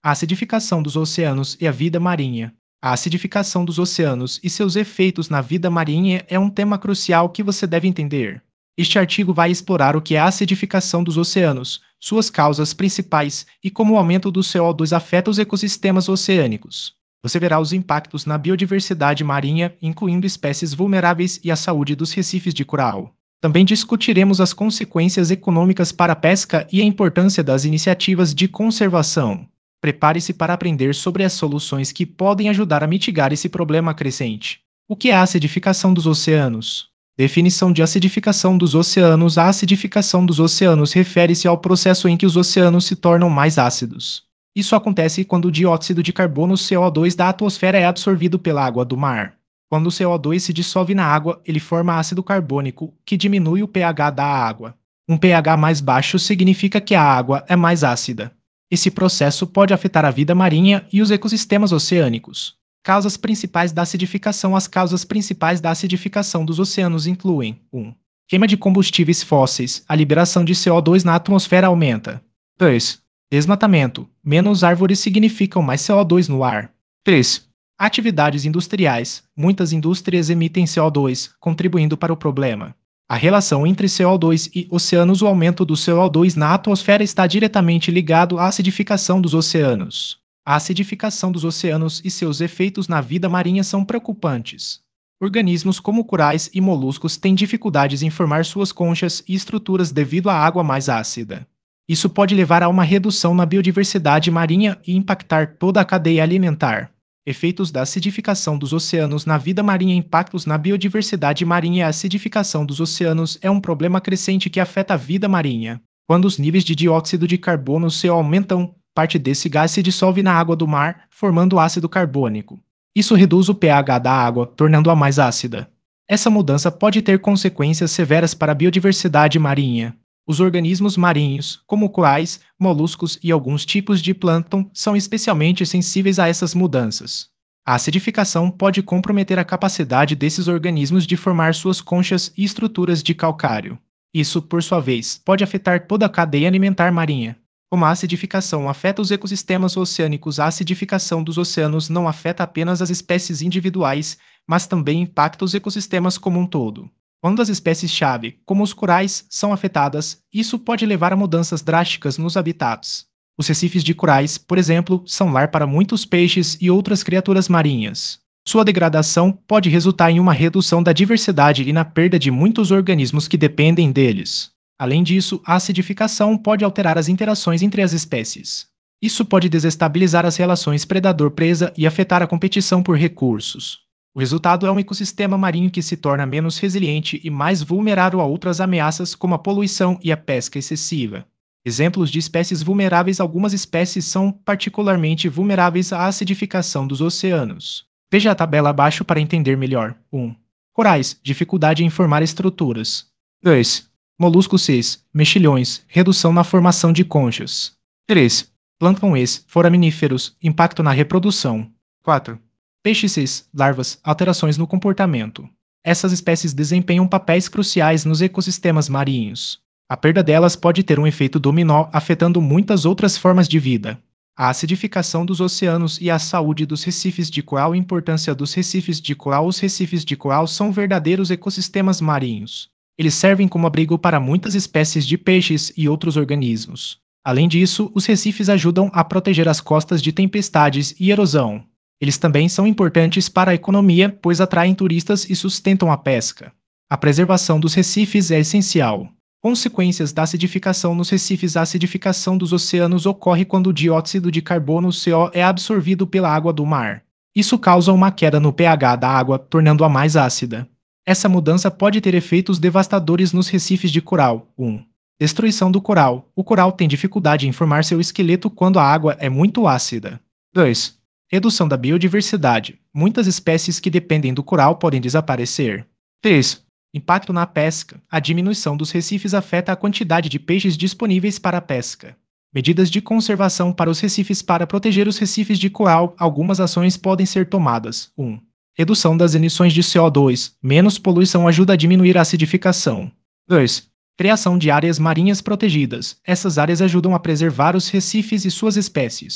A acidificação dos oceanos e a vida marinha. A acidificação dos oceanos e seus efeitos na vida marinha é um tema crucial que você deve entender. Este artigo vai explorar o que é a acidificação dos oceanos, suas causas principais e como o aumento do CO2 afeta os ecossistemas oceânicos. Você verá os impactos na biodiversidade marinha, incluindo espécies vulneráveis e a saúde dos recifes de coral. Também discutiremos as consequências econômicas para a pesca e a importância das iniciativas de conservação. Prepare-se para aprender sobre as soluções que podem ajudar a mitigar esse problema crescente. O que é a acidificação dos oceanos? Definição de acidificação dos oceanos. A acidificação dos oceanos refere-se ao processo em que os oceanos se tornam mais ácidos. Isso acontece quando o dióxido de carbono CO2 da atmosfera é absorvido pela água do mar. Quando o CO2 se dissolve na água, ele forma ácido carbônico, que diminui o pH da água. Um pH mais baixo significa que a água é mais ácida. Esse processo pode afetar a vida marinha e os ecossistemas oceânicos. Causas principais da acidificação. As causas principais da acidificação dos oceanos incluem 1. Queima de combustíveis fósseis. A liberação de CO2 na atmosfera aumenta. 2. Desmatamento. Menos árvores significam mais CO2 no ar. 3. Atividades industriais. Muitas indústrias emitem CO2, contribuindo para o problema. A relação entre CO2 e oceanos. O aumento do CO2 na atmosfera está diretamente ligado à acidificação dos oceanos. A acidificação dos oceanos e seus efeitos na vida marinha são preocupantes. Organismos como corais e moluscos têm dificuldades em formar suas conchas e estruturas devido à água mais ácida. Isso pode levar a uma redução na biodiversidade marinha e impactar toda a cadeia alimentar. Efeitos da acidificação dos oceanos na vida marinha. Impactos na biodiversidade marinha. A acidificação dos oceanos é um problema crescente que afeta a vida marinha. Quando os níveis de dióxido de carbono CO aumentam, parte desse gás se dissolve na água do mar, formando ácido carbônico. Isso reduz o pH da água, tornando-a mais ácida. Essa mudança pode ter consequências severas para a biodiversidade marinha. Os organismos marinhos, como corais, moluscos e alguns tipos de plâncton, são especialmente sensíveis a essas mudanças. A acidificação pode comprometer a capacidade desses organismos de formar suas conchas e estruturas de calcário. Isso, por sua vez, pode afetar toda a cadeia alimentar marinha. Como a acidificação afeta os ecossistemas oceânicos, a acidificação dos oceanos não afeta apenas as espécies individuais, mas também impacta os ecossistemas como um todo. Quando as espécies-chave, como os corais, são afetadas, isso pode levar a mudanças drásticas nos habitats. Os recifes de corais, por exemplo, são lar para muitos peixes e outras criaturas marinhas. Sua degradação pode resultar em uma redução da diversidade e na perda de muitos organismos que dependem deles. Além disso, a acidificação pode alterar as interações entre as espécies. Isso pode desestabilizar as relações predador-presa e afetar a competição por recursos. O resultado é um ecossistema marinho que se torna menos resiliente e mais vulnerável a outras ameaças como a poluição e a pesca excessiva. Exemplos de espécies vulneráveis. Algumas espécies são particularmente vulneráveis à acidificação dos oceanos. Veja a tabela abaixo para entender melhor. 1. Corais, dificuldade em formar estruturas. 2. Moluscos cis, mexilhões, redução na formação de conchas. 3. Plânctons, foraminíferos, impacto na reprodução. 4. Peixes cis, larvas, alterações no comportamento. Essas espécies desempenham papéis cruciais nos ecossistemas marinhos. A perda delas pode ter um efeito dominó, afetando muitas outras formas de vida. A acidificação dos oceanos e a saúde dos recifes de coral. A importância dos recifes de coral. Os recifes de coral são verdadeiros ecossistemas marinhos. Eles servem como abrigo para muitas espécies de peixes e outros organismos. Além disso, os recifes ajudam a proteger as costas de tempestades e erosão. Eles também são importantes para a economia, pois atraem turistas e sustentam a pesca. A preservação dos recifes é essencial. Consequências da acidificação nos recifes. A acidificação dos oceanos ocorre quando o dióxido de carbono CO é absorvido pela água do mar. Isso causa uma queda no pH da água, tornando-a mais ácida. Essa mudança pode ter efeitos devastadores nos recifes de coral. 1. Destruição do coral. O coral tem dificuldade em formar seu esqueleto quando a água é muito ácida. 2. Redução da biodiversidade. Muitas espécies que dependem do coral podem desaparecer. 3. Impacto na pesca. A diminuição dos recifes afeta a quantidade de peixes disponíveis para a pesca. Medidas de conservação para os recifes. Para proteger os recifes de coral, algumas ações podem ser tomadas. 1. Redução das emissões de CO2. Menos poluição ajuda a diminuir a acidificação. 2. Criação de áreas marinhas protegidas. Essas áreas ajudam a preservar os recifes e suas espécies.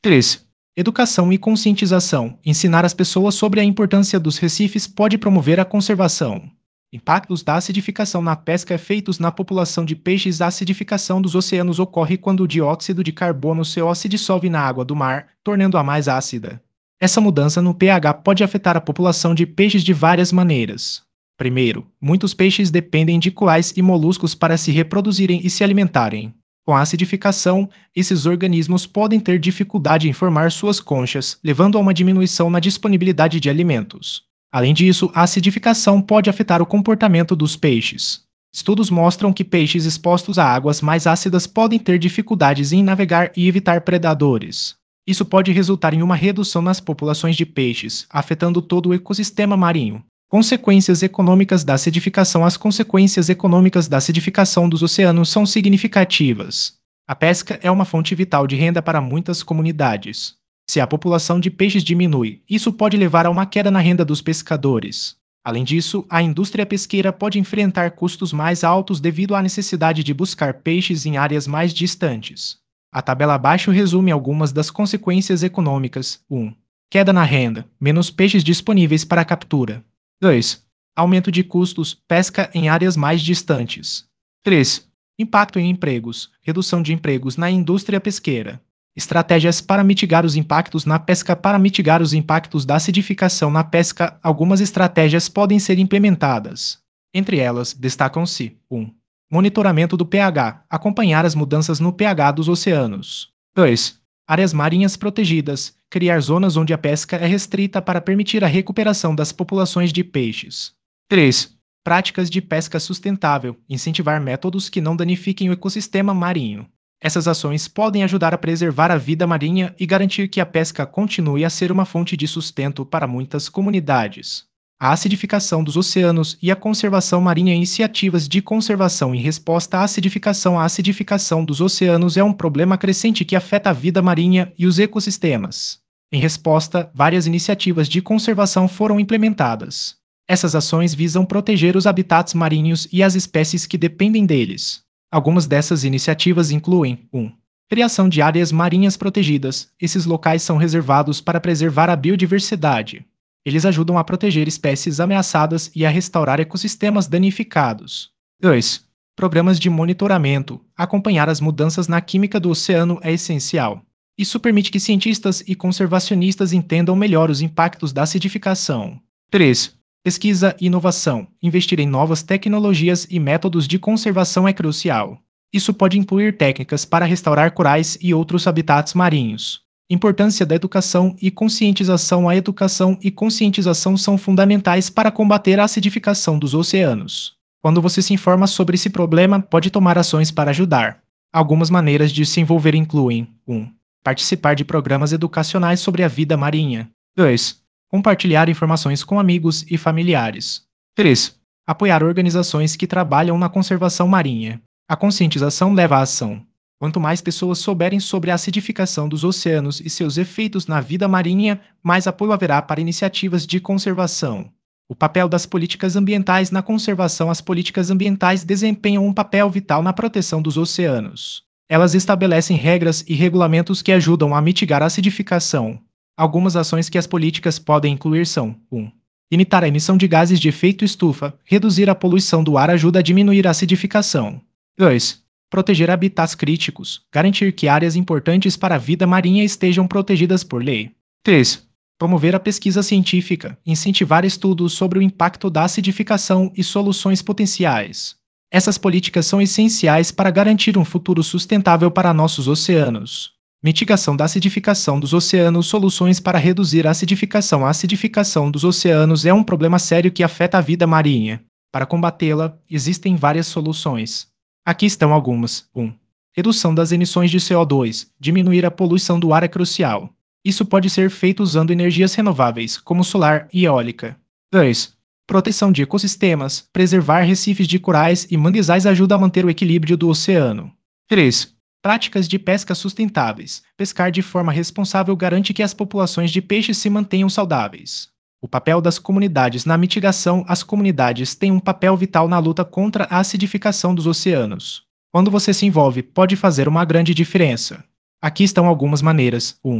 3. Educação e conscientização. Ensinar as pessoas sobre a importância dos recifes pode promover a conservação. Impactos da acidificação na pesca efeitos na população de peixes. A acidificação dos oceanos ocorre quando o dióxido de carbono CO se dissolve na água do mar, tornando-a mais ácida. Essa mudança no pH pode afetar a população de peixes de várias maneiras. Primeiro, muitos peixes dependem de corais e moluscos para se reproduzirem e se alimentarem. Com a acidificação, esses organismos podem ter dificuldade em formar suas conchas, levando a uma diminuição na disponibilidade de alimentos. Além disso, a acidificação pode afetar o comportamento dos peixes. Estudos mostram que peixes expostos a águas mais ácidas podem ter dificuldades em navegar e evitar predadores. Isso pode resultar em uma redução nas populações de peixes, afetando todo o ecossistema marinho. Consequências econômicas da acidificação. As consequências econômicas da acidificação dos oceanos são significativas. A pesca é uma fonte vital de renda para muitas comunidades. Se a população de peixes diminui, isso pode levar a uma queda na renda dos pescadores. Além disso, a indústria pesqueira pode enfrentar custos mais altos devido à necessidade de buscar peixes em áreas mais distantes. A tabela abaixo resume algumas das consequências econômicas. 1. Queda na renda, menos peixes disponíveis para a captura. 2. Aumento de custos, pesca em áreas mais distantes. 3. Impacto em empregos, redução de empregos na indústria pesqueira. Estratégias para mitigar os impactos na pesca. Para mitigar os impactos da acidificação na pesca, algumas estratégias podem ser implementadas. Entre elas, destacam-se: 1. Monitoramento do pH, acompanhar as mudanças no pH dos oceanos. 2. Áreas marinhas protegidas, criar zonas onde a pesca é restrita para permitir a recuperação das populações de peixes. 3. Práticas de pesca sustentável, incentivar métodos que não danifiquem o ecossistema marinho. Essas ações podem ajudar a preservar a vida marinha e garantir que a pesca continue a ser uma fonte de sustento para muitas comunidades. A acidificação dos oceanos e a conservação marinha. Iniciativas de conservação em resposta à acidificação. A acidificação dos oceanos é um problema crescente que afeta a vida marinha e os ecossistemas. Em resposta, várias iniciativas de conservação foram implementadas. Essas ações visam proteger os habitats marinhos e as espécies que dependem deles. Algumas dessas iniciativas incluem: 1. Criação de áreas marinhas protegidas. Esses locais são reservados para preservar a biodiversidade. Eles ajudam a proteger espécies ameaçadas e a restaurar ecossistemas danificados. 2. Programas de monitoramento. Acompanhar as mudanças na química do oceano é essencial. Isso permite que cientistas e conservacionistas entendam melhor os impactos da acidificação. 3. Pesquisa e inovação. Investir em novas tecnologias e métodos de conservação é crucial. Isso pode incluir técnicas para restaurar corais e outros habitats marinhos. Importância da educação e conscientização. A educação e conscientização são fundamentais para combater a acidificação dos oceanos. Quando você se informa sobre esse problema, pode tomar ações para ajudar. Algumas maneiras de se envolver incluem: 1. Participar de programas educacionais sobre a vida marinha. 2. Compartilhar informações com amigos e familiares. 3. Apoiar organizações que trabalham na conservação marinha. A conscientização leva à ação. Quanto mais pessoas souberem sobre a acidificação dos oceanos e seus efeitos na vida marinha, mais apoio haverá para iniciativas de conservação. O papel das políticas ambientais na conservação. As políticas ambientais desempenham um papel vital na proteção dos oceanos. Elas estabelecem regras e regulamentos que ajudam a mitigar a acidificação. Algumas ações que as políticas podem incluir são: 1. Limitar a emissão de gases de efeito estufa. Reduzir a poluição do ar ajuda a diminuir a acidificação. 2. Proteger habitats críticos. Garantir que áreas importantes para a vida marinha estejam protegidas por lei. 3. Promover a pesquisa científica. Incentivar estudos sobre o impacto da acidificação e soluções potenciais. Essas políticas são essenciais para garantir um futuro sustentável para nossos oceanos. Mitigação da acidificação dos oceanos. Soluções para reduzir a acidificação. A acidificação dos oceanos é um problema sério que afeta a vida marinha. Para combatê-la, existem várias soluções. Aqui estão algumas. 1. Redução das emissões de CO2. Diminuir a poluição do ar é crucial. Isso pode ser feito usando energias renováveis, como solar e eólica. 2. Proteção de ecossistemas. Preservar recifes de corais e manguezais ajuda a manter o equilíbrio do oceano. 3. Práticas de pesca sustentáveis. Pescar de forma responsável garante que as populações de peixes se mantenham saudáveis. O papel das comunidades na mitigação. As comunidades têm um papel vital na luta contra a acidificação dos oceanos. Quando você se envolve, pode fazer uma grande diferença. Aqui estão algumas maneiras. 1.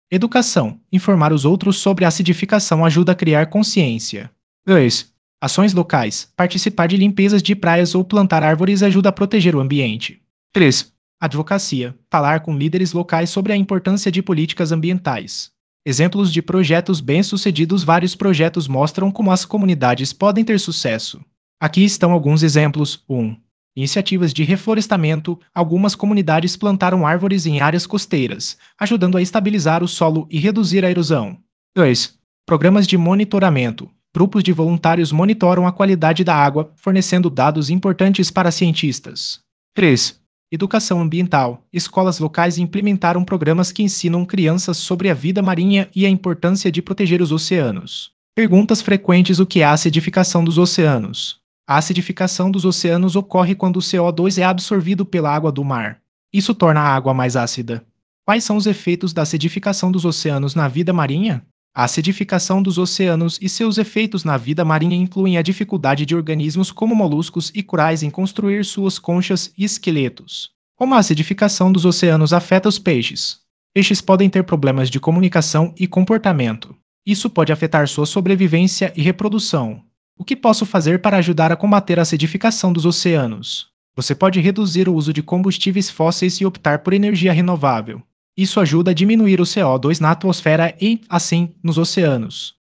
Educação. Informar os outros sobre a acidificação ajuda a criar consciência. 2. Ações locais. Participar de limpezas de praias ou plantar árvores ajuda a proteger o ambiente. 3. Advocacia. Falar com líderes locais sobre a importância de políticas ambientais. Exemplos de projetos bem-sucedidos. Vários projetos mostram como as comunidades podem ter sucesso. Aqui estão alguns exemplos. 1. Iniciativas de reflorestamento. Algumas comunidades plantaram árvores em áreas costeiras, ajudando a estabilizar o solo e reduzir a erosão. 2. Programas de monitoramento. Grupos de voluntários monitoram a qualidade da água, fornecendo dados importantes para cientistas. 3. Educação ambiental. Escolas locais implementaram programas que ensinam crianças sobre a vida marinha e a importância de proteger os oceanos. Perguntas frequentes: o que é a acidificação dos oceanos? A acidificação dos oceanos ocorre quando o CO2 é absorvido pela água do mar. Isso torna a água mais ácida. Quais são os efeitos da acidificação dos oceanos na vida marinha? A acidificação dos oceanos e seus efeitos na vida marinha incluem a dificuldade de organismos como moluscos e corais em construir suas conchas e esqueletos. Como a acidificação dos oceanos afeta os peixes? Peixes podem ter problemas de comunicação e comportamento. Isso pode afetar sua sobrevivência e reprodução. O que posso fazer para ajudar a combater a acidificação dos oceanos? Você pode reduzir o uso de combustíveis fósseis e optar por energia renovável. Isso ajuda a diminuir o CO2 na atmosfera e, assim, nos oceanos.